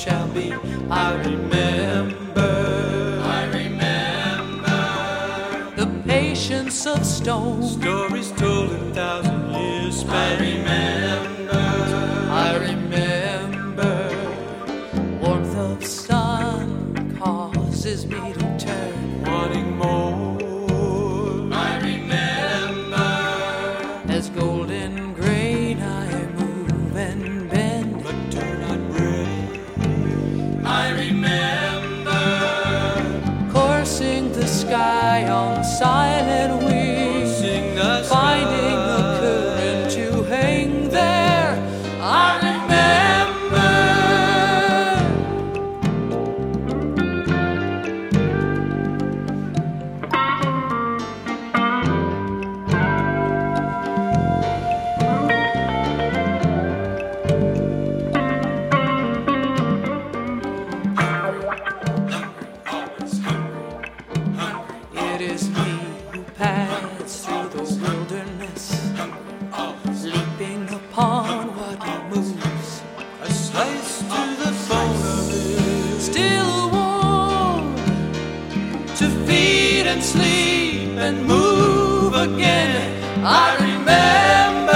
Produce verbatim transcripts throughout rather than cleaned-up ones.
shall be. I remember, I remember the patience of stone, stories told in thousand years span. I remember, I remember warmth of sun causes me to turn, wanting more. I remember as golden grain I move and bend, but do not break. I remember coursing the sky on silent wings, Sing the finding sky. a current to hang there. I remember. It is me who pads through the wilderness, leaping upon what moves, A slice to the bone of it. still warm, to feed and sleep and move again. I remember.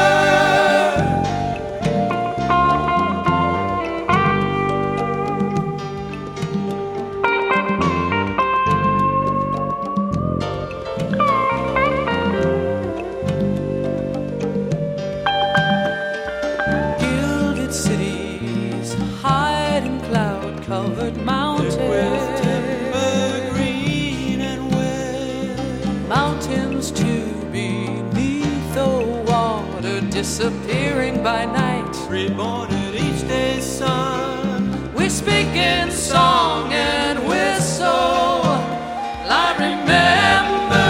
Gilded cities hide in cloud-covered mountains, With timber green and wet. mountains too beneath the water, disappearing by night. Reborn at each day's sun. We speak in song and whistle. I remember.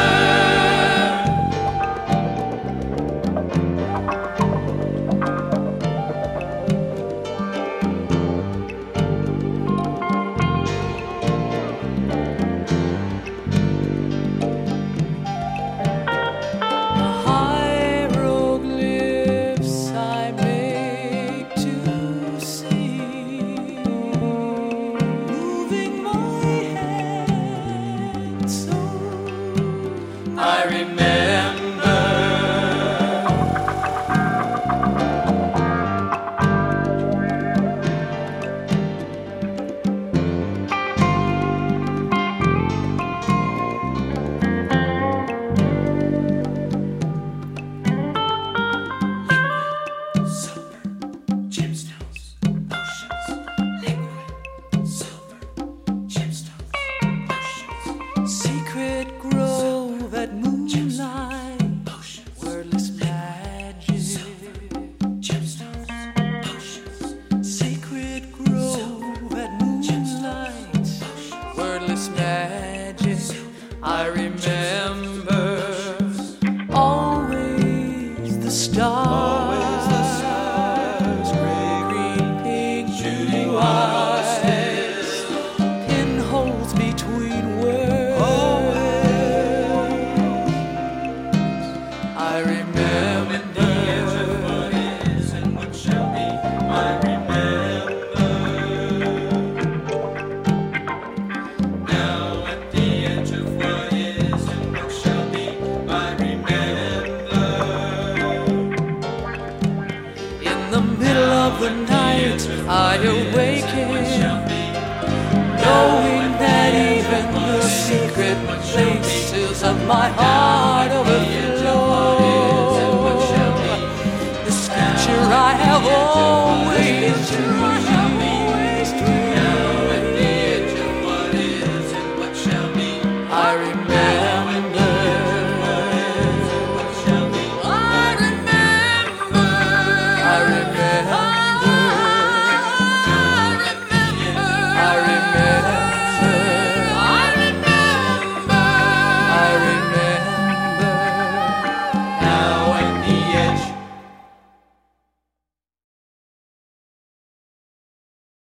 The hieroglyphs I make to see, moving my hand so I remember. Secret grove at moonlight, wordless magic. Secret grove at moonlight, wordless magic. I remember always the stars, Always the stars, gray, green, pink, shooting blue on eyes, pinholes between words. I remember the edge of what is and what shall be. I remember. Now at the edge of what is and what shall be. I remember. in the middle of the night I awaken, knowing that even the secret places of my heart